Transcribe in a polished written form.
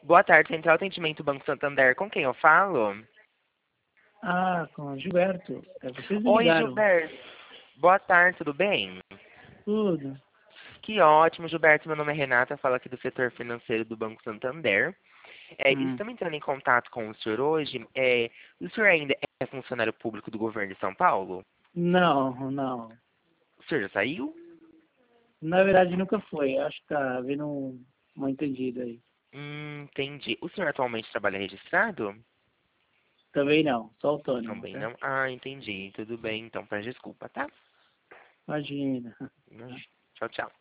Boa tarde, Central Atendimento Banco Santander. Com quem eu falo? Ah, com o Gilberto. Vocês me Oi, ligaram. Gilberto. Boa tarde, tudo bem? Tudo. Que ótimo, Gilberto. Meu nome é Renata, falo aqui do setor financeiro do Banco Santander. Estamos entrando em contato com o senhor hoje. O senhor ainda é funcionário público do governo de São Paulo? Não, não. O senhor já saiu? Na verdade, nunca foi. Acho que tá havendo um mal entendido aí. Entendi. O senhor atualmente trabalha registrado? Também não. Só autônomo, Também tá? não? Ah, entendi. Tudo bem, então peço desculpa, tá? Imagina. Tchau, tchau.